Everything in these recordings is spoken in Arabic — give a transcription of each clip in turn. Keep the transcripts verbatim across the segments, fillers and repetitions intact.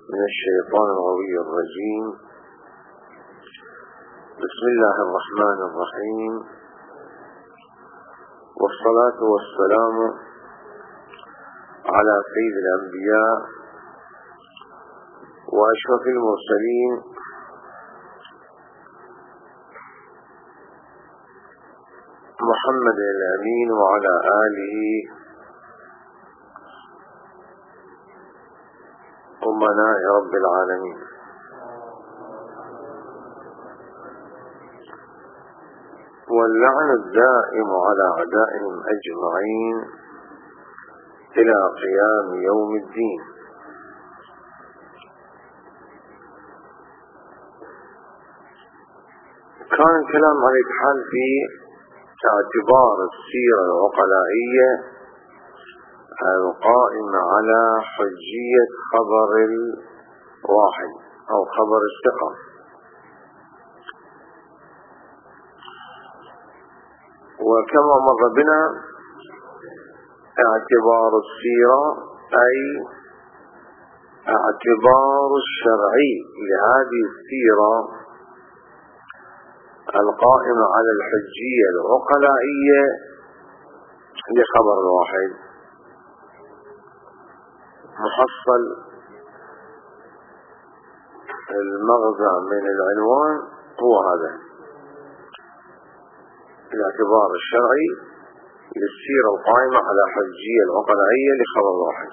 من الشيطان الغوي الرجيم. بسم الله الرحمن الرحيم، والصلاة والسلام على سيد الأنبياء وأشرف المرسلين محمد الأمين وعلى آله أمناء رب العالمين. واللعن الدائم على أعدائهم أجمعين إلى قيام يوم الدين. كان الكلام على الحال في اعتبار السيرة العقلائية القائمة على حجية خبر الواحد أو خبر الثقة. وكما مر بنا اعتبار السيرة أي اعتبار الشرعي لهذه السيرة القائمة على الحجية العقلائية لخبر الواحد. محصل المغزى من العنوان هو هذا الاعتبار الشرعي للسيرة القائمة على حجية العقلائية لخبر الواحد.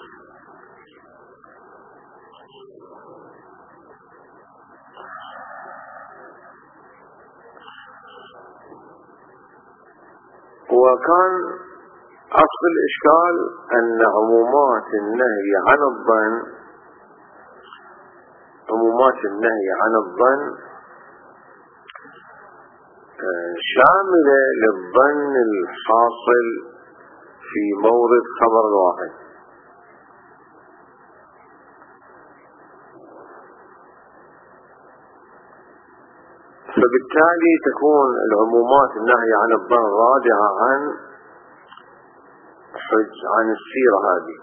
وكان أصل الإشكال أن عمومات النهي عن الظن عمومات النهي عن الظن شاملة للظن الحاصل في مورد خبر الواحد. فبالتالي تكون العمومات النهي عن الظن رادعة عن حج عن السيرة هذه.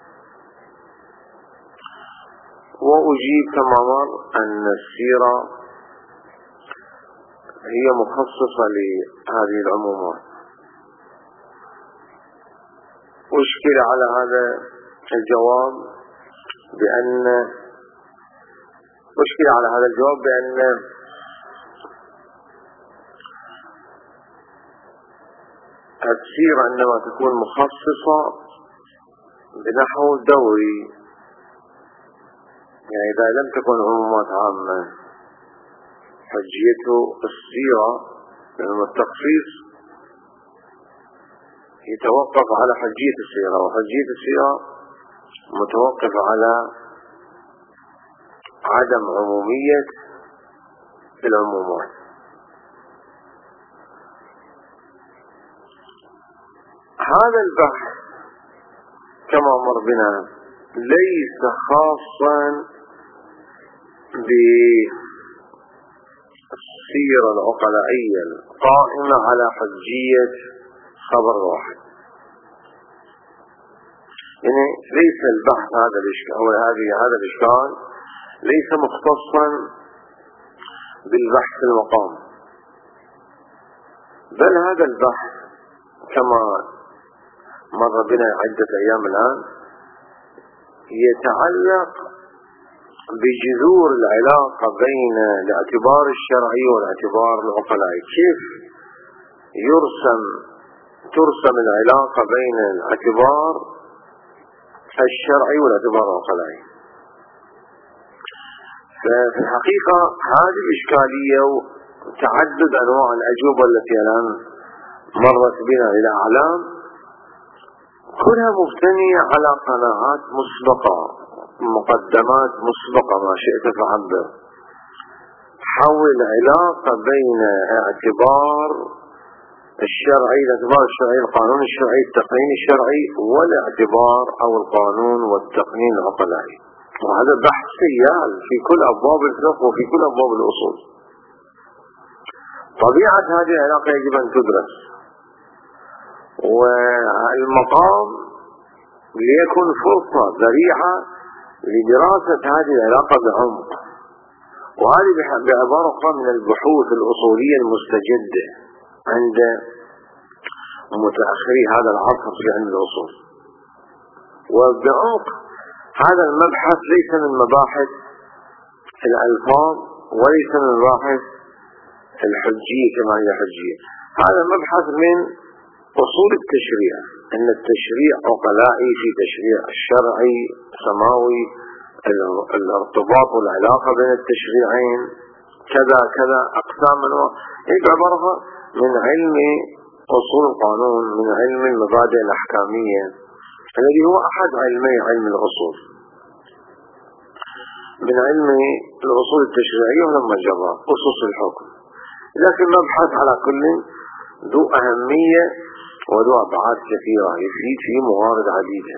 وأجيب كما مر أن السيرة هي مخصصة لهذه العمومات. أشكل على هذا الجواب بأن أشكل على هذا الجواب بأن السيرة عندما تكون مخصصة بنحو دوري، يعني إذا لم تكن عمومات عامة حجيته السيرة، لأن التخصيص يتوقف على حجية السيرة، وحجية السيرة متوقف على عدم عمومية العمومات. هذا البحث كما مر بنا ليس خاصا بالسيرة العقلائية القائمة على حجية خبر واحد. يعني ليس البحث هذا الإشكال أو هذه هذا الإشكال ليس مختصا بالبحث المقام، بل هذا البحث كما مر بنا عدة أيام الآن يتعلق بجذور العلاقة بين الاعتبار الشرعي والاعتبار العقلائي. كيف يرسم ترسم العلاقة بين الاعتبار الشرعي والاعتبار العقلائي؟ ففي الحقيقة هذه الإشكالية وتعدد أنواع الأجوبة التي الآن مرت بنا إلى أعلام كلها مبتنية على قناعات مسبقة، مقدمات مسبقة ما شئت فعبر، حول العلاقة بين اعتبار الشرعي الاعتبار الشرعي القانون الشرعي التقنين الشرعي والاعتبار أو القانون والتقنين العقلائي. وهذا بحث سيال في كل أبواب الفقه وفي كل أبواب الأصول. طبيعة هذه العلاقة يجب أن تدرس، والمقام ليكن فرصة ذريعة لدراسة هذه العلاقة بعمق، وهذه بعبارة أخرى من البحوث الأصولية المستجدة عند متأخري هذا العصر في علم الأصول. وبعمق هذا المبحث ليس من مباحث الألفاظ وليس من مباحث الحجية كما هي حجية، هذا مبحث من أصول التشريع، أن التشريع عقلائي في تشريع الشرعي سماوي، الارتباط والعلاقة بين التشريعين كذا كذا أقسام من بعبارة من علم أصول القانون، من علم المبادئ الأحكامية الذي هو أحد علمي علم الأصول، من علم الأصول التشريعية ولما جرى أسس الحكم، لكن مبحث على كل ذو أهمية وذو أبعاد كثيرة يفيد في موارد عديدة.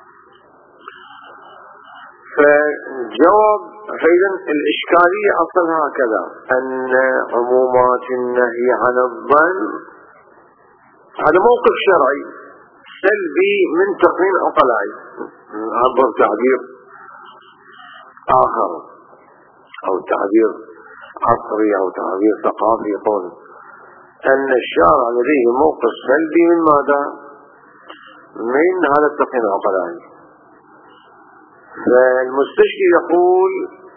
فجواب فإذا الإشكالية أصلها هكذا، أن عمومات النهي عن الظن هذا موقف شرعي سلبي من تقنين عقلائي، عبر تعبير آخر أو تعبير عصري أو تعبير ثقافي يقول أن الشارع لديه موقف سلبي من ماذا؟ من هذا التقنين العقلائي. فالمستشفي يقول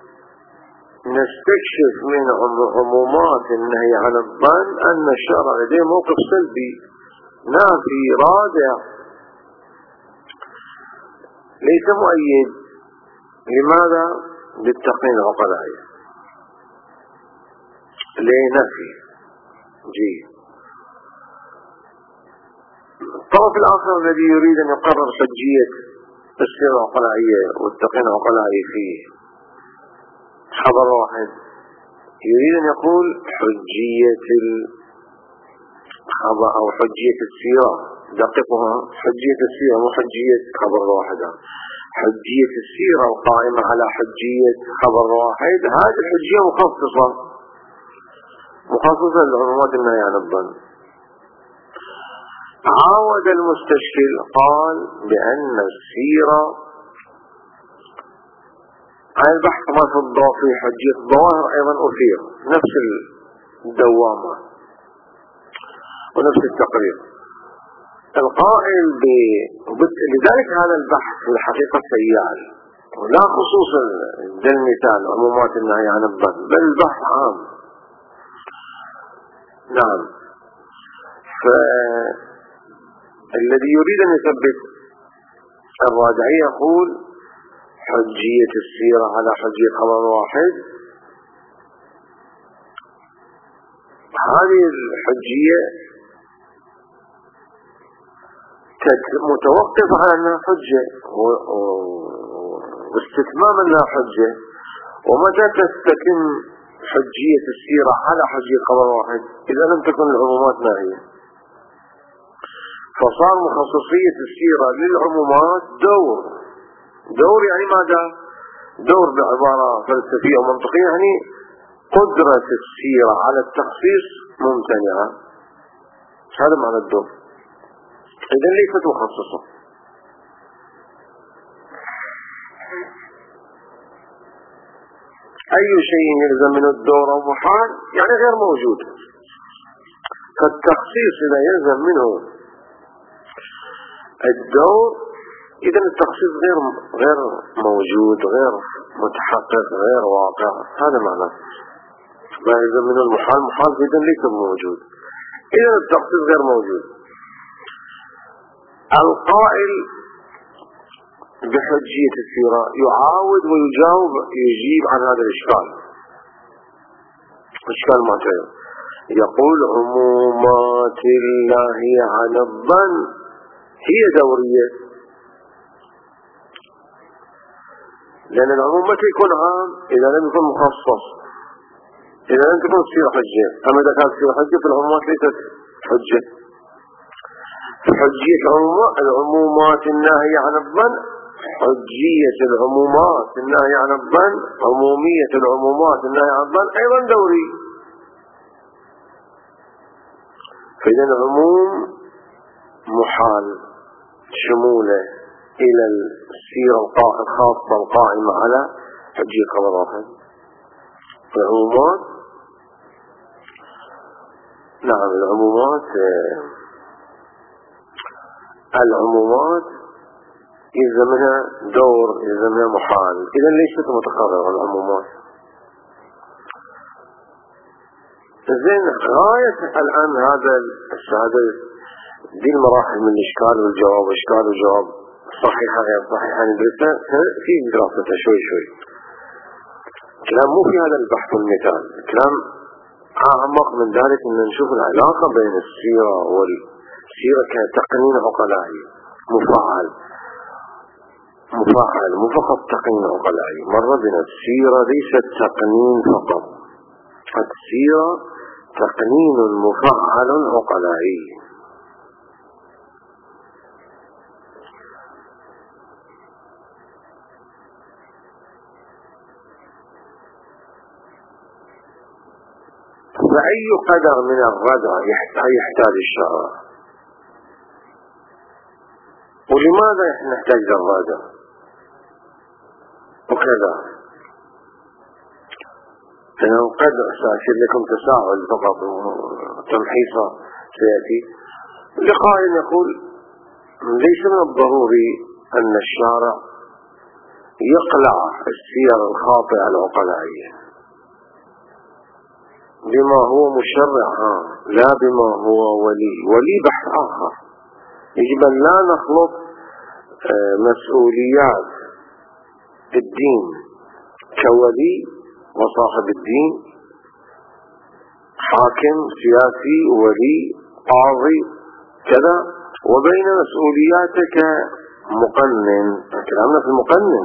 نستكشف من عمومات النهي عن الظن أن الشارع لديه موقف سلبي نافي رادع ليس مؤيد. لماذا؟ للتقنين العقلائي، لنفي جيد. الطرف الآخر الذي يريد أن يقرر حجية السيرة العقلائية والتقنين العقلائي فيه خبر واحد، يريد أن يقول حجية الخبر أو حجية السيرة، دققها، حجية السيرة مو حجية خبر واحد، حجية السيرة القائمة على حجية خبر واحد، هذه الحجية مخصصة مخصصة للعمومات النهي عن الظن. عاود المستشكل قال بأن السيرة على البحث ما في الضوء في حجية الظواهر أيضا أثير نفس الدوامة ونفس التقرير القائل ب... لذلك هذا البحث في الحقيقة سيال، ولا خصوص المثال عمومات النهي عن الظن، بل البحث عام. نعم. فالذي يريد أن يثبت الرادعي يقول حجية السيرة على حجية خبر واحد، هذه الحجية متوقف على أنها حجة واستتمام أنها حجة، ومتى تستتم حجية السيرة على حجية خبر واحد؟ إذا لم تكن العمومات ناهية، فصار مخصصية السيرة للعمومات دور دور يعني ماذا؟ دور بعبارة فلسفية ومنطقية، يعني قدرة السيرة على التخصيص ممتنعة، هذا معنى الدور، إذن ليست مخصصة. أي شيء يلزم من الدور أو محال يعني غير موجود، فالتخصيص إذا يلزم منه الدور إذن التخصيص غير غير موجود، غير متحقق، غير واقع، هذا معناه. ما يلزم منه المحال محال إذن ليس موجود، إذن التخصيص غير موجود. القائل بحجية السيرة يعاود ويجاوب يجيب عن هذا الإشكال، إشكال معتبر. يقول عمومات الله عن الظن هي دورية، لأن العمومات يكون عام إذا لم يكن مخصص، إذا لم تكن السيرة حجة. أما إذا كانت السيرة حجة فالعمومات ليست حجة. حجية العمومات الناهية عن الظن، حجية العمومات الناهية عن الظن، عمومية العمومات الناهية عن الظن أيضا دوري. فإذا العموم محال شموله إلى السيرة الخاصة القائمة على حجية خبر واحد. العمومات، نعم العمومات العمومات يلزمها دور، يلزمها محال، إذا ليست متقررة العمومات. زين غاية الآن هذا الشهادة دي المراحل من الإشكال والجواب، إشكال وجواب، صحيحة غير صحيحة، ندرسها في دراستها شوي شوي. كلام مو في هذا البحث والمثال، كلام أعمق من ذلك، إن نشوف العلاقة بين السيرة والسيرة كتقنين عقلائي مفعل مفعل مو فقط تقنين عقلائي. مرة بنا السيرة ليست تقنين فقط، السيرة تقنين مفعل عقلائي. فأي قدر من الردع يحتاج الشرع؟ ولماذا نحتاج الردع؟ وكذا لأنه قد سأشير لكم تساؤل فقط تمحيصا سيأتي. لقائل يقول ليس من الضروري أن الشارع يقلع السير الخاطئة العقلائية بما هو مشرع، لا بما هو ولي. ولي بحث آخر، يجب أن لا نخلط مسؤوليات الدين كولي وصاحب الدين، حاكم سياسي ولي قاضي كذا، وبين مسؤولياتك مقنن. كلامنا في المقنن،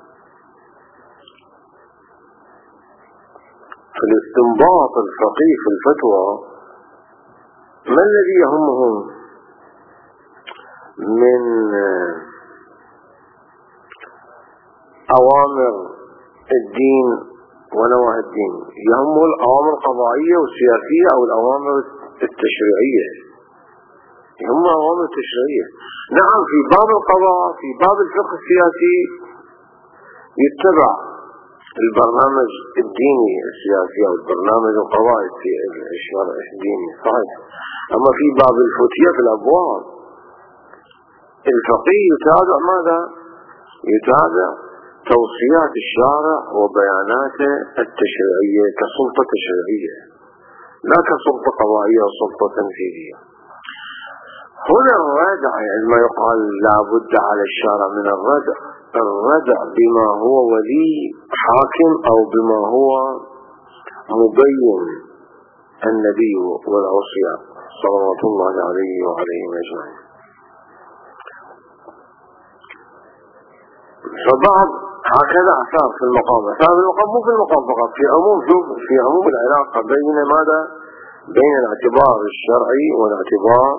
في الاستنباط الفقيه في الفتوى. ما الذي يهمهم من أوامر الدين ونواهي الدين؟ يهمه الأوامر القضائية والسياسية أو الأوامر التشريعية؟ يهم الأوامر التشريعية. نعم في باب القضاء، في باب الفقه السياسي يتبع البرنامج الديني السياسي أو البرنامج القضائي الديني صحيح، أما في باب الفتية في الأبواب الفقيه يتابع ماذا؟ يتابع توصيات الشارع وبياناته التشريعية كسلطة تشريعية، لا كسلطة قضائية وسلطة تنفيذية. هنا الردع، يعني ما يقال لا بد على الشارع من الردع، الردع بما هو ولي حاكم أو بما هو مبين النبي والأوصياء صلوات الله عليه وعليهم أجمعين. فبعض هكذا أثار في المقام، أثار في المقام مو في المقام فقط، في عموم شوف في عموم العلاقة بين ماذا؟ بين الاعتبار الشرعي والاعتبار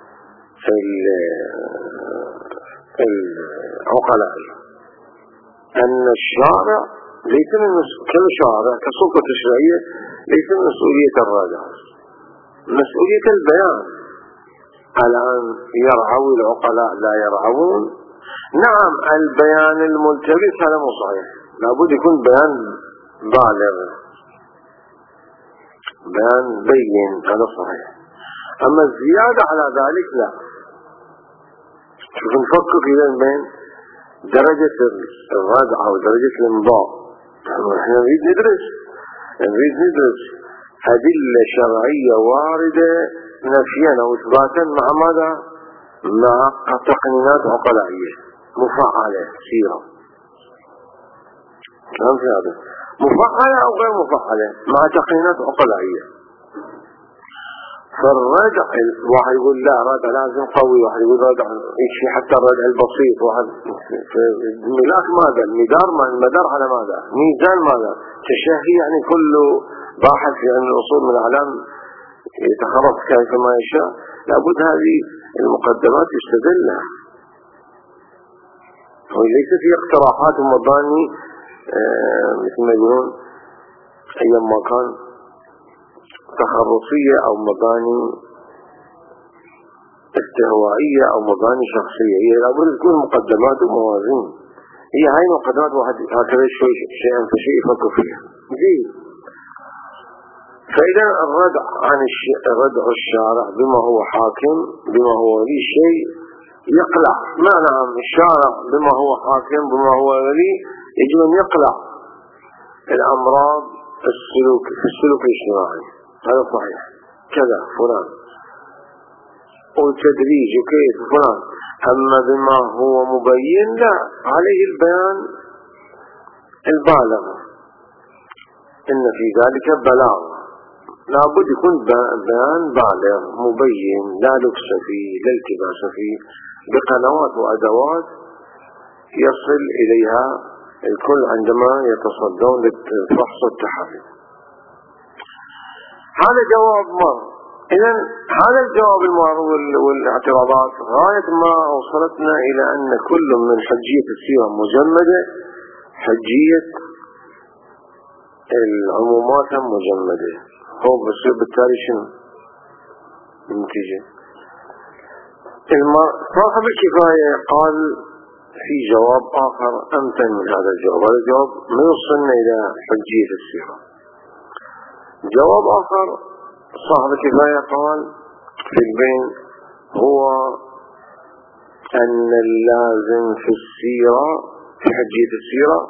العقلائي. أن الشارع ليس من كالشارع كسلطة تشريعية ليس من مسؤولية الرادع، مسؤولية البيان. الآن يرعوي العقلاء لا يرعون. نعم البيان الملتبس هذا مو صحيح، لابد يكون بيان بالغ، بيان بين، هذا صحيح. أما الزيادة على ذلك لا. شوف نفكر إذا بين درجة الردع ودرجة الإمضاء. نحن نريد ندرس نريد ندرس أدلة شرعية واردة نفيا أو إثباتا مع ماذا؟ مع تقنينات عقلائية مفعلة سيرة. كلام في هذا مفعلة أو غير مفعلة مع تقنينات عقلائية. فالردع واحد يقول لا ردع لازم قوي، واحد يقول ردع يكفي حتى الردع البسيط، واحد الملاك ماذا؟ المدار ما المدار على ماذا؟ ميزان ماذا؟ تشهي يعني كل باحث في علم الأصول من الأعلام يتخرج كيفما يشاء. لابد هذه المقدمات يستدلها، وليس في اقتراحات ومباني آه مثل ما يقولون أيام ما كان تخرصية أو مباني استهوائية أو مباني شخصية، هي لابد تكون مقدمات وموازين. هي هاي مقدمات واحد هكذا شوي شيئا فشيء يفكر فيها زين. فإذا الردع عن الشيء، ردع الشارع بما هو حاكم بما هو ولي شيء يقلع. ما نعم الشارع بما هو حاكم بما هو ولي يجب أن يقلع الأمراض السلوك في السلوك الاجتماعي، هذا صحيح كذا فلان والتدريج وكيف فلان. أما بما هو مبين لا، عليه البيان البالغ، إن في ذلك بلاغ، لابد يكون بيان بالغ مبين لا لبس فيه لا التباس فيه، بقنوات وأدوات يصل إليها الكل عندما يتصدون للفحص والتحري. هذا جواب مر. إذن هذا الجواب المر والاعتراضات غاية ما وصلتنا إلى أن كل من حجية السيرة مجمدة، حجية العمومات مجمدة. هو بصير بالتالي شنو النتيجة؟ صاحب الكفاية قال في جواب آخر أمتن من هذا الجواب، هذا الجواب ما يوصلنا إلى حجية السيرة. جواب آخر صاحب الكفاية قال في البين هو أن اللازم في السيرة في حجية السيرة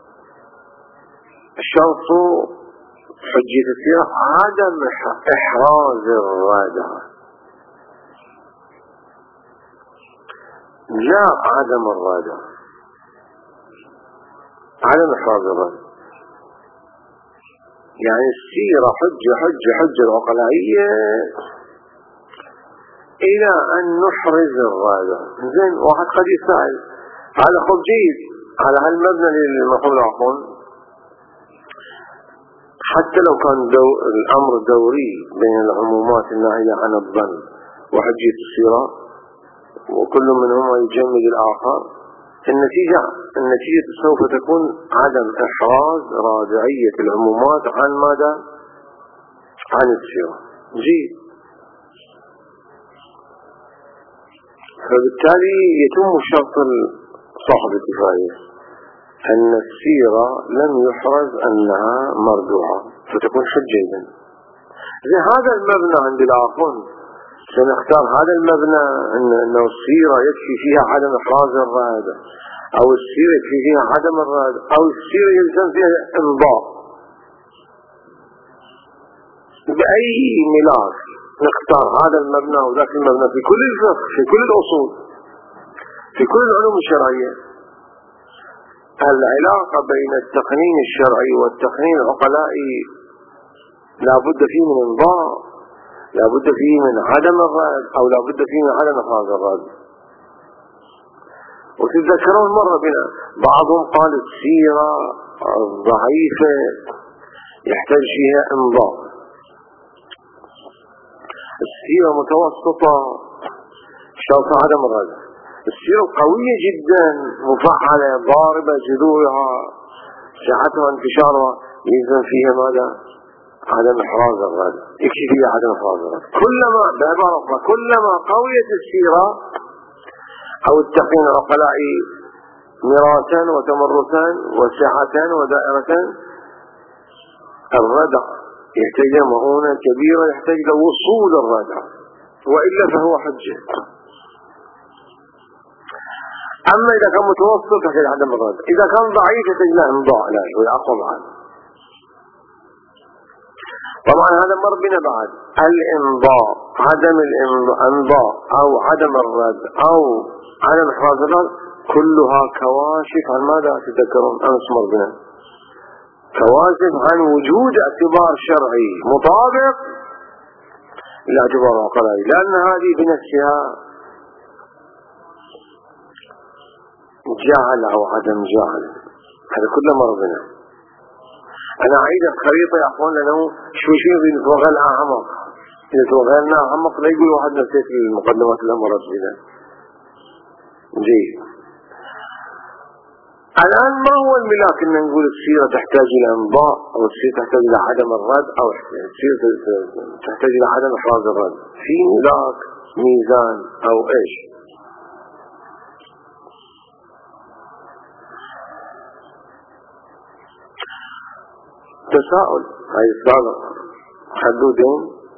الشرط حجية السيرة عدم إحراز الردع، لا عدم الردع، عدم إحراز الردع. يعني السيرة حجة حجة حجة العقلائية إلى أن نحرز الردع. زين واحد قد يسأل هذا خب جيد على هالمبنى للمفهوم العقل، حتى لو كان دو الأمر دوري بين العمومات الناهية عن الظن وحجية السيرة وكل منهما يجمد الآخر، النتيجة النتيجة سوف تكون عدم إحراز رادعية العمومات عن ماذا؟ عن السيرة. جيد. فبالتالي يتم شرط صاحب الكفاية أن السيرة لم يحرز أنها مردوعة فتكون حجة. زي هذا المبنى عند الآخر سنختار هذا المبنى أنه السيرة يكفي فيها عدم إحراز الرادع، أو السيرة يكفي فيها عدم الرادع، أو السيرة يلزم فيها إمضاء. بأي ملاك نختار هذا المبنى وذاك المبنى في كل الفقه في كل الأصول في كل العلوم الشرعية. العلاقة بين التقنين الشرعي والتقنين العقلائي لا بد فيه من إمضاء، لا بد فيه من عدم الرد، أو لا بد فيه من عدم إحراز الرد. وتتذكرون مرة بنا بعضهم قال السيرة الضعيفة يحتاج فيها إمضاء، السيرة متوسطة شرط عدم الرد، السيرة قوية جدا مفعلة ضاربة جذورها سعتها انتشارها يلزم فيها ماذا؟ عدم إحراز الرد، يكفي فيها عدم إحراز الرد. كلما بعبارة أخرى كلما قويت السيرة أو التقنين العقلائي مراسا وتمرسا وسعة ودائرة، الردع يحتاج مؤونة كبيرة، يحتاج لوصول الردع، وإلا فهو حجة. أما إذا كان متوسط يحتاج عدم الردع، إذا كان ضعيف يحتاج له إمضاء لا شوي أقوى بعد. طبعا هذا مر بنا بعد الإمضاء، عدم الإمضاء أو عدم الرد أو عدم إحراز الرد كلها كواشف عن ماذا تذكرون أمس مر بنا؟ كواشف عن وجود اعتبار شرعي مطابق لاعتبار عقلائي، لأن هذه بنفسها جعل أو عدم جعل، هذا كله مر بنا. أنا أعيد الخريطة يا أخوان لأنه شوي شوي بنتوغل أعمق، إذا توغلنا أعمق لا يقول واحد نسيت المقدمات اللي مرت بنا. جيد. الآن ما هو الملاك إن نقول السيرة تحتاج إلى إمضاء، أو السيرة تحتاج إلى عدم الرد، أو السيرة تحتاج إلى عدم إحراز الرد؟ في ملاك ميزان أو إيش. تساؤل هاي السؤال حدودين.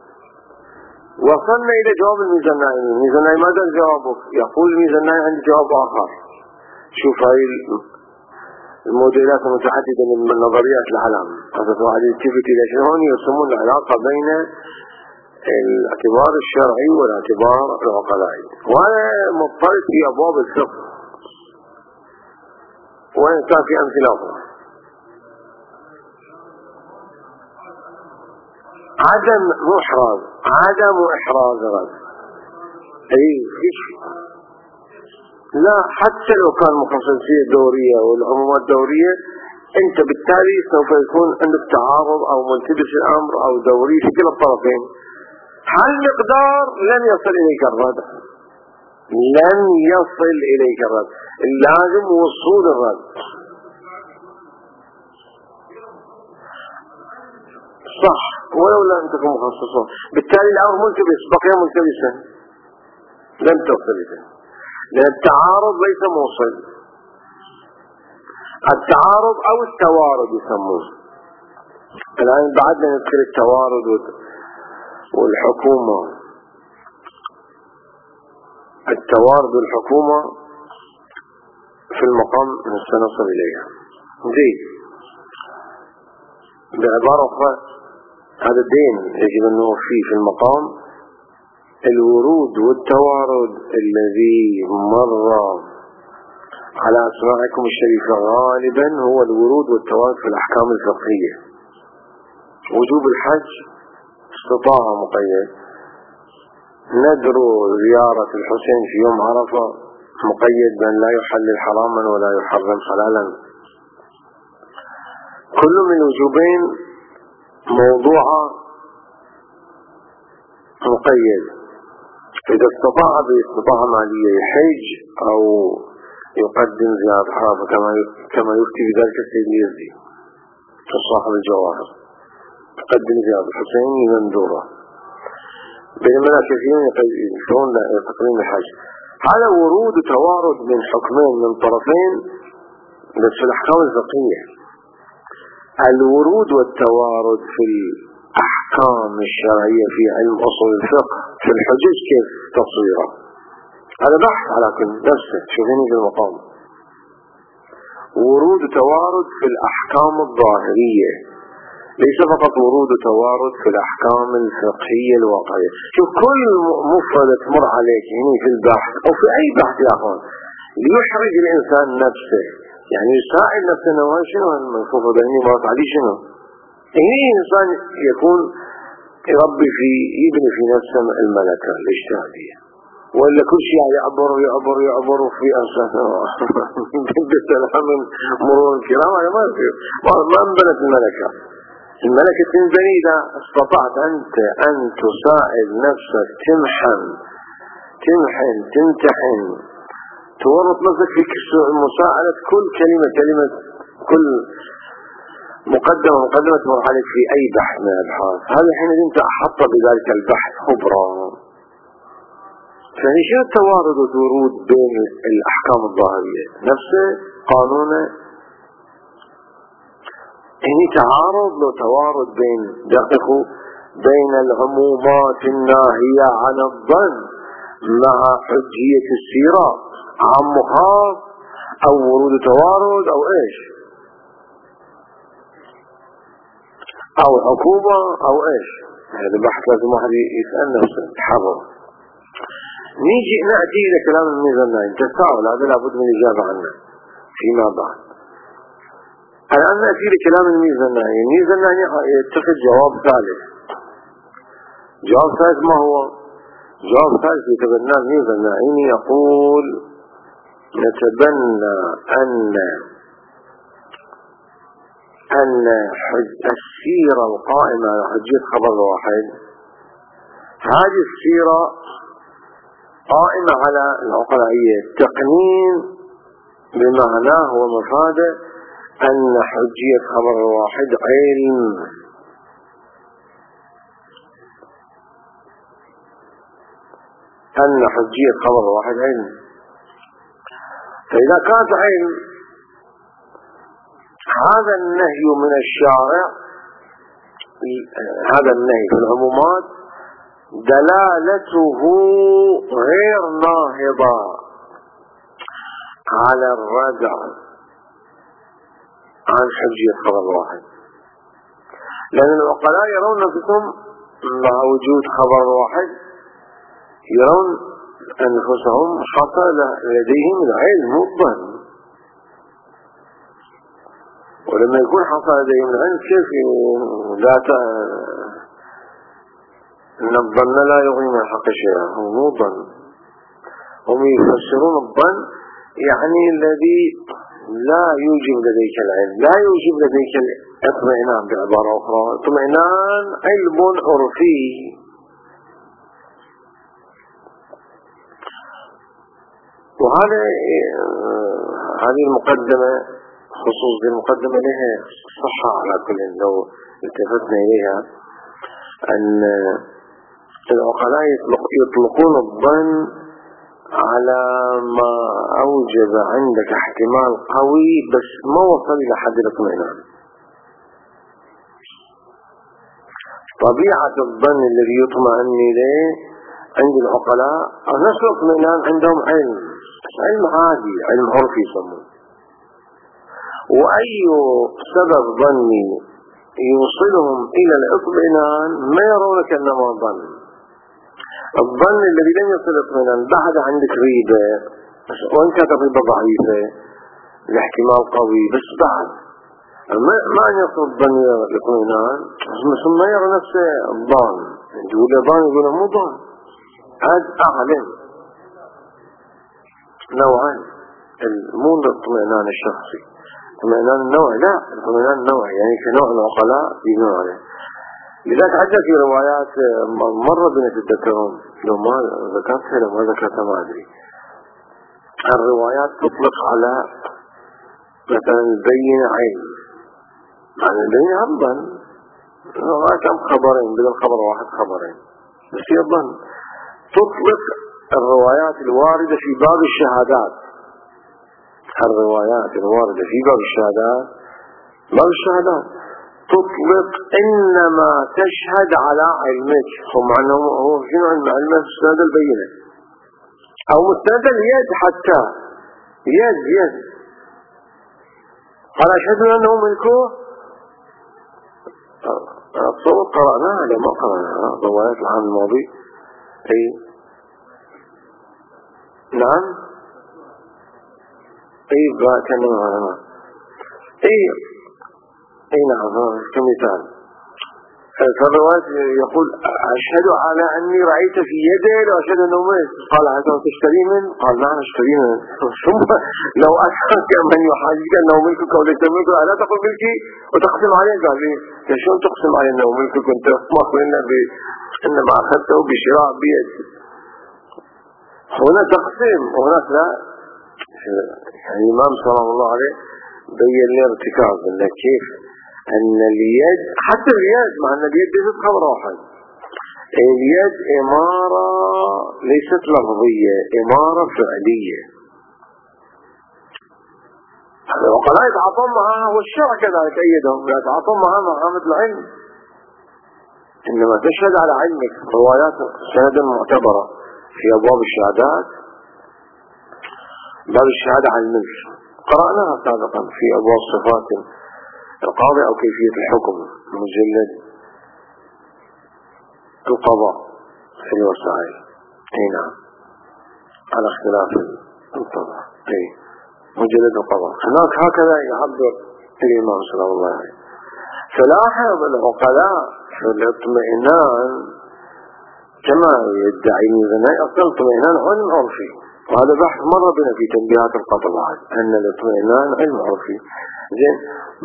وصلنا إلى جواب الميزانائي. الميزانائي ماذا جوابه؟ يقول الميزانائي عندي جواب آخر. شوف هاي الموديلات المتعددة من نظريات العالم هذا relativity هون يرسمون العلاقة بين الاعتبار الشرعي والاعتبار العقلائي، وأنا مضطرد في أبواب الفقه وإن كان في أمثلة أخرى. عدم محرز عدم إحراز رد أي فيش. لا حتى لو كان مخصصية دورية والعمومات دورية، أنت بالتالي سوف يكون عندك تعارض أو ملتبس الأمر أو دوري في كلا الطرفين. هالمقدار لن يصل إليك الرد، لن يصل إليك الرد، لازم وصول الرد. صح ولو لا أنت مخصصون، بالتالي الأمر ملتبس بقي ملتبسا لن تصل إليه، لأن التعارض ليس موصل. التعارض أو التوارد يسموه. الآن بعدنا نذكر التوارد والحكومة. التوارد والحكومة في المقام سنصل إليها. زين بعبارة أخرى هذا الدين يجب أن نوفيه في المقام. الورود والتوارد الذي مر على أسماعكم الشريفة غالبا هو الورود والتوارد في الأحكام الفقهية. وجوب الحج استطاعة مقيد، ندر زيارة الحسين في يوم عرفة مقيد بأن لا يحلل حراما ولا يحرم حلالا. كل من الوجوبين موضوعة مقيد. إذا استطاع باستطاعة مالية يحج أو يقدم زيارة عرفة كما كما يفتي بذلك السيد اليزدي صاحب الجواهر، يقدم زيارة الحسين لمندورة، بينما الكثيرون يقولون تقديم الحج. هذا ورود وتوارد من حكمين من طرفين بس في الأحكام الفقهية. الورود والتوارد في الأحكام الشرعية في علم أصول الفقه في الحجج كيف تصويره؟ هذا بحث على كل نفسه. شوفيني في المقام ورود وتوارد في الأحكام الظاهرية، ليس فقط ورود وتوارد في الأحكام الفقهية الواقعية. شوف كل مفردة تمر عليك هنا في البحث أو في أي بحث يا أخوان ليحرج الإنسان نفسه، يعني يساعد نفسه أنه شنو المفروض بيني ما تعدي شنو. هنا الإنسان يكون يربي في يبني في نفسه الملكة الاجتهادية، ولا كل شيء يعبر يعبر يعبر في أنسانه بالسلام من مرور الكرام. هذا ما في ما انبنت الملكة. الملكة تنبني إذا استطعت أنت أن تساعد نفسك تمحن تمحن تمتحن تورط نفسك في مساعدة كل كلمة كلمة كل مقدمة مقدمة تمر عليك في أي بحث من الأبحاث. هذا حين أنت أحط بذلك البحث خبرة. يعني شو التوارد والورود بين الأحكام الظاهرية نفسه قانونه؟ يعني تعارض لو توارد بين دققوا بين العمومات الناهية عن الظن مع حجية السيرة عام خاص أو ورود توارد أو إيش أو حكومة أو إيش. هذا بحث لازم واحد يسأل نفسه يتحرر. نيجي نأتي إلى كلام الميزانائي. تساؤل هذا لابد من الإجابة عنه فيما بعد. الآن نأتي لكلام الميزانائي. الميزانائي يتخذ جواب ثالث. جواب ثالث ما هو؟ جواب ثالث يتبنى الميزانائي يقول نتبنى أن أن السيرة القائمة على حجية خبر واحد، هذه السيرة قائمة على العقلائية التقنين بمعناه ومفاده أن حجية خبر واحد علم. أن حجية خبر واحد علم. فإذا كانت علم، هذا النهي من الشارع، هذا النهي في العمومات دلالته غير ناهضة على الردع عن حجية خبر واحد، لأن العقلاء يرون نفسهم مع وجود خبر واحد يرون أنفسهم حصل لديهم العلم الظن، ولما يكون حصل لديهم العلم كيف لا ت... إن الظن لا يغني من الحق شيئا، هو مو ظن، هم يفسرون الظن يعني الذي لا يوجب لديك العلم، لا يوجب لديك الاطمئنان، بعبارة أخرى اطمئنان علم عرفي. وهذا هذه المقدمة، خصوص المقدمة لها صحة على كل لو التفتنا إليها، أن العقلاء يطلقون الظن على ما أوجب عندك احتمال قوي بس ما وصل إلى حد الاطمئنان. طبيعة الظن الذي يطمئن إليه عند العقلاء نفس الاطمئنان عندهم علم، علم عادي، علم عرفي يسموه. وأي سبب ظني يوصلهم إلى الاطمئنان ما يرونك أنما ظن. الظن الذي لم يصل اطمئنان بعد عندك ريبة، وإن كانت الريبة ضعيفة الاحتمال قوي بس بعد ما ما يصل الظن إلى الاطمئنان ثم يرى نفسه الظان، يقول ظان يقول مو ظان، هذا أعلم نوعان، مو الاطمئنان الشخصي، الاطمئنان النوعي، لا الاطمئنان النوعي يعني في نوع العقلاء يقولون عليه. لذلك عدة في روايات مرة بنا تتذكرون، لو ما ذكرتها لو ما ذكرتها ما أدري. الروايات تطلق على مثلا البينة عين، يعني البينة ظن، كم خبرين بدل خبر واحد خبرين بس هي ظن. تطلق الروايات الواردة في باب الشهادات، الروايات الواردة في باب الشهادات باب الشهادات تطلق إنما تشهد على علمك، هم عنه هو شنو علم علمه مستند البينة أو مستند اليد، حتى يد يد قال أشهد أنه ملكه. الصوت قرأناها لما قرأناها روايات العام الماضي. أي نعم أي كان معنا أي أي نعم كمثال. فالرواية يقول أشهد على أني رأيت في يده لو أشهد أنه ملك، قال هذا تشتري من؟ قال نعم اشتري من. ثم لو أتاك من يحاجك أنه ملكك وليس ملكك ألا تقول ملكي وتقسم عليه؟ قال لي شلون تقسم عليه أنه ملكك وأنت تطمح لنا بأنما أخذته بشراء بيد؟ هنا تقسيم وهناك لا. يعني الإمام صلى الله عليه بين لي ارتكاز أنه كيف أن اليد، حتى اليد مع أن اليد ليست خبر واحد، اليد إمارة ليست لفظية، إمارة فعلية. العقلاء يتعاطون معها والشرع كذلك أيدهم يتعاطون معها مقامة العلم، إنما تشهد على علمك. روايات سند معتبرة في أبواب الشهادات، باب الشهادة على الملك قرأناها سابقا في أبواب صفات القاضي أو كيفية الحكم مجلد القضاء في الوسائل. اي نعم على اختلاف الطبع. اي مجلد القضاء هناك هكذا يعبر الإمام صلى الله عليه وسلم. فلاحظ العقلاء في الاطمئنان كما يدعي الميزاني أصلا الاطمئنان علم عرفي، وهذا بحث مرة بنا في تنبيهات القطبات أن الاطمئنان علم عرفي. زين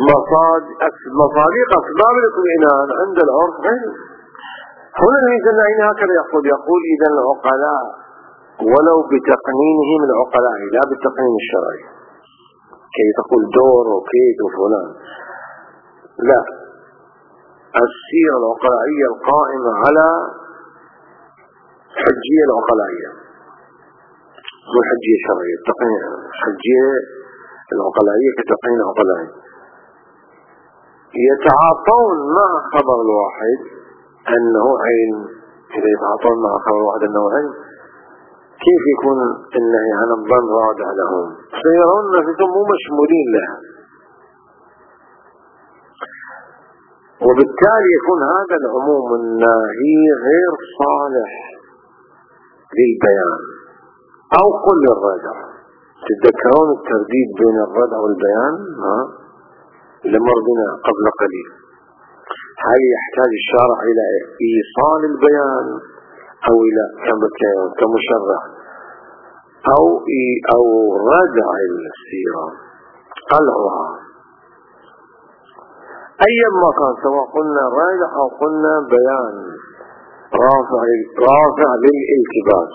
مصادق أسباب الاطمئنان عند العرف علم. هنا الميزاني هكذا يقول يقول إذا العقلاء ولو بتقنينهم العقلاء لا بالتقنين الشرعي كي تقول دور وكيد وفلان، لا، السيرة العقلائية القائمة على الحجية العقلائية، مو الحجية الشرعية، الحجية العقلائية كتقنين العقلائي، يتعاطون مع خبر الواحد أنه عين. إذا يتعاطون مع خبر الواحد أنه عين، كيف يكون النهي عن الظن رادع لهم؟ سيرون نفسهم مو مشمولين لها، وبالتالي يكون هذا العموم الناهي غير صالح للبيان أو قل للردع. تتذكرون الترديد بين الردع والبيان ها؟ لمر بنا قبل قليل. هل يحتاج الشارع إلى إيصال البيان أو إلى كمشرع أو أو ردع السيرة قلعها أيما كان، سواء قلنا ردع أو قلنا بيان رافع رافع للالتباس.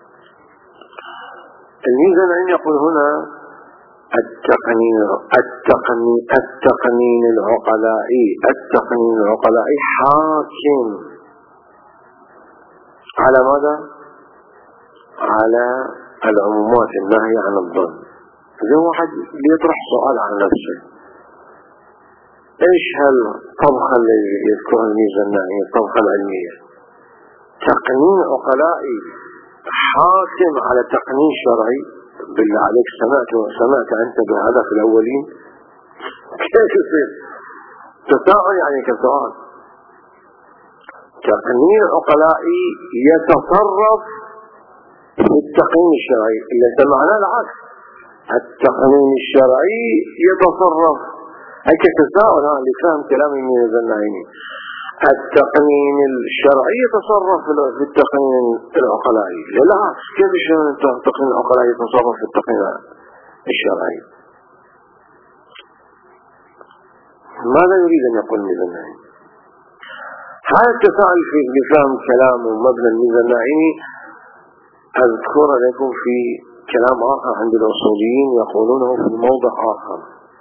الميزان أن يقول هنا التقنين التقنين التقنين العقلائي التقنين العقلائي حاكم على ماذا؟ على العمومات الناهية عن الظن. إذا واحد يطرح سؤال عن نفسه، ايش هالطبخة اللي يذكرها الميزان الناهية، الطبخة العلمية؟ تقنين عقلائي حاكم على تقنين شرعي؟ بالله عليك سمعت سمعت أنت بهذا في الأولين؟ كيف يصير؟ تساؤل يعني كسؤال. تقنين عقلائي يتصرف في التقنين الشرعي، اللي سمعناه العكس، التقنين الشرعي يتصرف. هيك تساؤل ها اللي فهم كلامي من الزنايني. التقنين الشرعي يتصرف في التقنين العقلائي، لا كيف التقنين العقلائي يتصرف في التقنين الشرعي؟ ماذا يريد أن يقول الميزانعيني؟ هذا التساؤل في فهم كلام ومبنى الميزانعيني أذكر لكم في كلام آخر عند الأصوليين يقولونه في موضع آخر.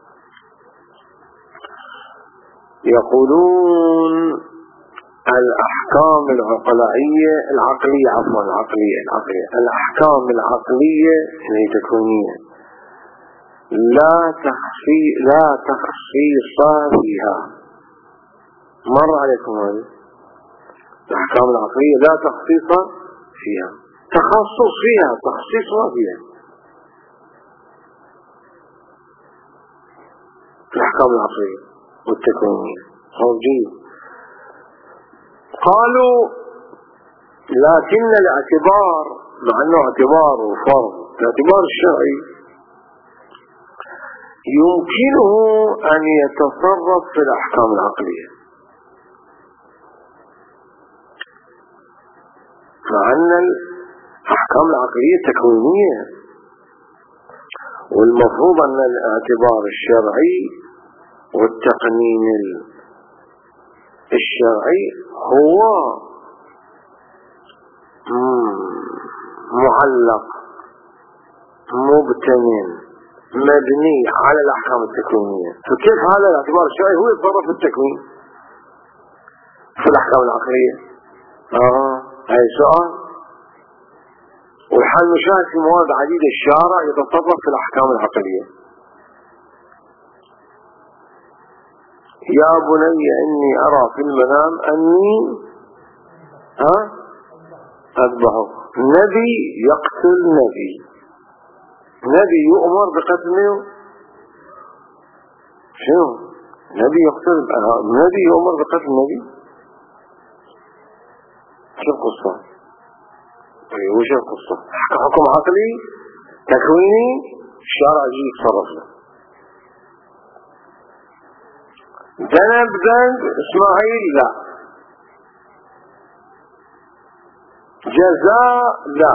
يقولون الأحكام العقلائية العقلية عفوا العقلية العقلية الأحكام العقلية هي تكوينية لا تخصي لا تخصيص فيها. مر عليكم هذه الأحكام العقلية لا تخصيص فيها، تخصص فيها، تخصيص ما فيها. الأحكام العقلية والتكوينية موجود. قالوا لكن الاعتبار، مع أنه اعتبار وفرض، الاعتبار الشرعي يمكنه أن يتصرف في الأحكام العقلية، مع أن الأحكام العقلية تكوينية، والمفروض أن الاعتبار الشرعي والتقنين الشرعي هو معلق مبتنٍ مبني على الأحكام التكوينية. فكيف هذا الاعتبار الشرعي هو يتصرف في التكوين في الأحكام العقلية؟ آه هاي سؤال. والحال مشاهد في مواد عديدة الشارع يتصرف في الأحكام العقلية. يا بني إني أرى في المنام أني ها أذبحه. نبي يقتل نبي، نبي يؤمر بقتله. شنو نبي يقتل نبي يؤمر بقتل نبي؟ شو القصة؟ وش القصة؟ حكم عقلي تكويني الشارع يجي يتصرف له. ذنب ذنب إسماعيل لا، جزاء لا،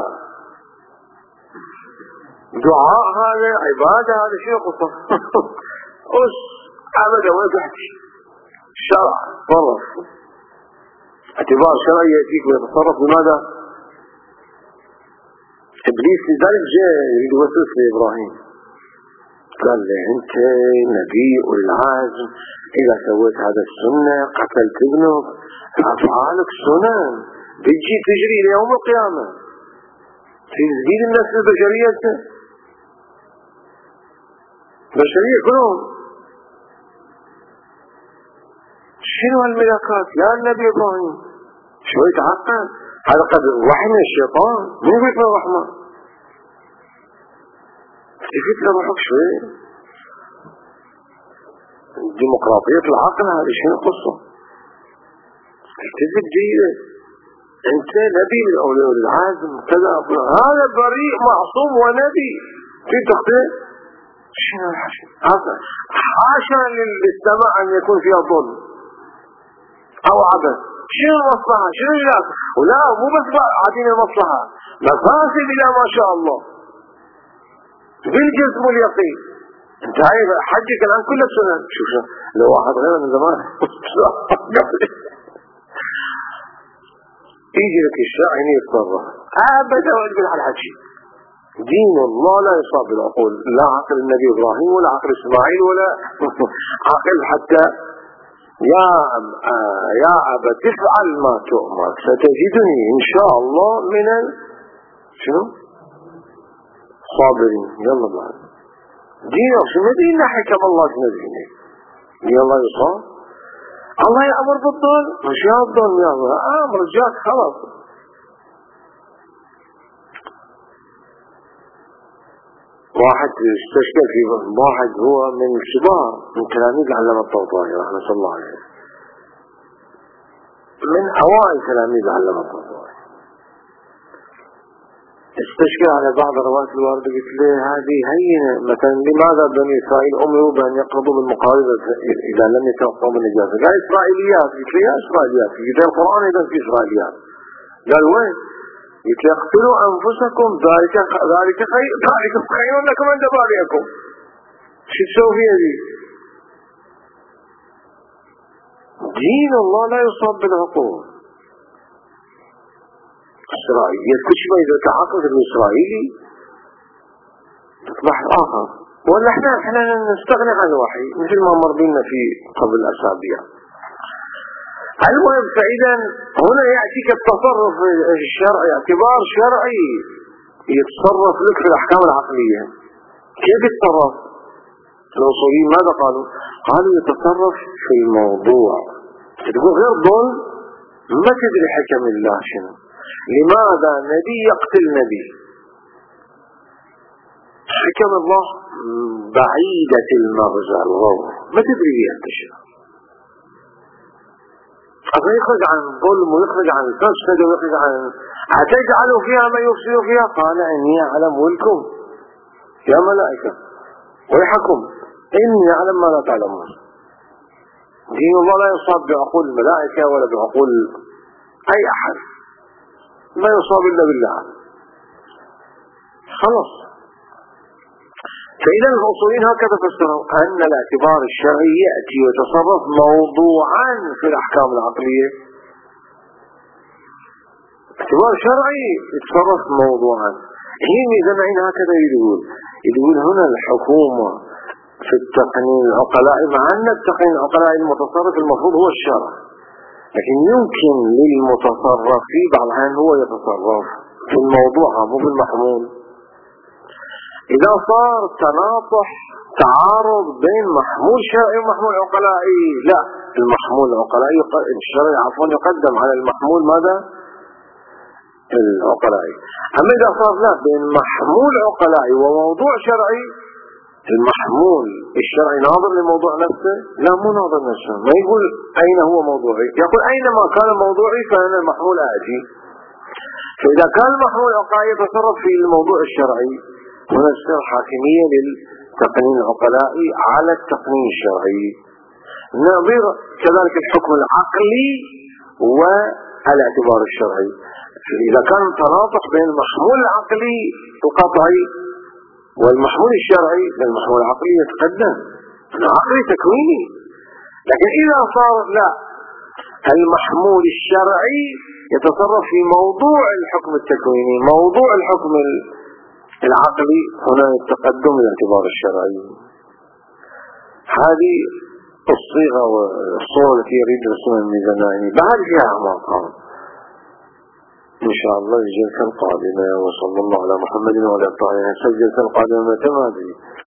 دعاء هذا عبادة هذا شيء قصة. أس أبدا ولا تحكي الشرع تصرف. اعتبار شرعي يأتيك ويتصرف بماذا؟ إبليس لذلك جاء يريد يوسوس لإبراهيم، قال له أنت نبي والعازم، إذا سويت هذا السنة قتلت ابنك، أفعالك سنن، بتجي تجري ليوم القيامة في تزيد النفس البشرية بشرية كلهم. شنو هالملكات يا النبي إبراهيم؟ شوي تعقل، هذا قد وحي من الشيطان، مو فكرة الرحمن. في فكرة روحك شوي. ديمقراطية العقل هذه شنو قصة؟ الكذب جيدة. انت نبي من اولياء العزم كذا، هذا بريء معصوم ونبي في تقدير. شنو الحشي؟ حاشا للسماء ان يكون فيها ظلم او عبث. شنو المصلحة؟ شنو العلاقة؟ ولا مو بس عادين المصلحة، مفاسد الى ما شاء الله بالجزم واليقين. انت عارف حجك الان كل السنن. شوف شوف لو واحد غيره من زمان يجي لك الشرع يتصرف ابدا ويقول على الحكي. دين الله لا يصاب بالعقول، لا عقل النبي ابراهيم ولا عقل اسماعيل ولا عقل حتى يا يا ابت افعل ما تؤمر ستجدني ان شاء الله من ال... شنو؟ صابرين. يلا بعد دين شنو دين حكم الله شنو دين؟ دين الله يصاب. الله يأمر بالظل مش يفضل يأمر امر جاك خلاص. واحد استشكل في واحد هو من الكبار من تلاميذ العلامة الطوطاوي رحمة الله عليه، من اوائل تلاميذ العلامة الطوطاوي، استشكل على بعض روايات الواردة. قلت له هذه هينة، مثلا لماذا بني اسرائيل امروا بان يقربوا بالمقاربة اذا لم يتوقعوا من النجاسة؟ قال اسرائيليات. قلت له يا اسرائيليات؟ قلت له القرآن اذا في اسرائيليات. قال وين؟ قلت له اقتلوا انفسكم ذلك ذلك خير ذلك خير لكم عند بارئكم. شو تسوي فيها دي؟ دين الله لا يصاب بالعقول. إسرائيلي كل شيء إذا تعاقد الإسرائيلي تصبح آخر. ولا إحنا إحنا نستغني عن الوحي مثل ما مر بنا في قبل أسابيع. المهم فإذا هنا يأتيك التصرف الشرعي، اعتبار شرعي يتصرف لك في الأحكام العقلية. كيف يتصرف؟ الأصوليين ماذا قالوا؟ قالوا يتصرف في الموضوع. تقول غير ظلم ما تدري حكم الله شنو. لماذا نبي يقتل نبي؟ حكم الله بعيدة المغزى الغور ما تدري بها التشريع. أبا يخرج عن ظلم ويخرج عن فسد ويخرج عن أتجعلوا فيها ما يفسد فيها؟ قال إني أعلم ولكم يا ملائكة ويحكم إني أعلم ما لا تعلمون. دين الله لا يصاب بعقول الملائكة ولا بعقول أي أحد، ما يصاب إلا بالله. خلاص. فإذا الأصوليين هكذا فسروا أن الاعتبار الشرعي يأتي ويتصرف موضوعا في الأحكام العقلية. اعتبار شرعي يتصرف موضوعا. حين زمعين هكذا يقول يقول هنا الحكومة في التقنين العقلاء، مع أن التقنين العقلاء المتصرف المفروض هو الشرع، لكن يمكن للمتصرف في بعض الأحيان هو يتصرف في الموضوع مو في المحمول. إذا صار تناطح تعارض بين محمول شرعي ومحمول عقلائي، لا، المحمول العقلائي الشرعي عفوا يقدم على المحمول ماذا؟ العقلائي. أما إذا صار لا بين محمول عقلائي وموضوع شرعي، المحمول الشرعي ناظر للموضوع نفسه؟ لا، مو ناظر نفسه. ما يقول أين هو موضوعي، يقول أينما كان موضوعي فأنا المحمول آتي. فإذا كان المحمول العقلائي يتصرف في الموضوع الشرعي، هنا تصير حاكمية للتقنين العقلائي على التقنين الشرعي. نظير كذلك الحكم العقلي والاعتبار الشرعي. إذا كان تناطح بين المحمول العقلي القطعي والمحمول الشرعي، المحمول العقلي يتقدم، العقلي تكويني. لكن إذا صار لا، المحمول الشرعي يتصرف في موضوع الحكم التكويني، موضوع الحكم العقلي، هنا التقدم الاعتبار الشرعي. هذه الصيغة والصورة التي يريد رسول الميزاناني. بعد فيها أعماق. إن شاء الله الجلسة القادمة. وصلى الله على محمد وعلى آله وصحبه. الجلسة القادمة متى ما أدري.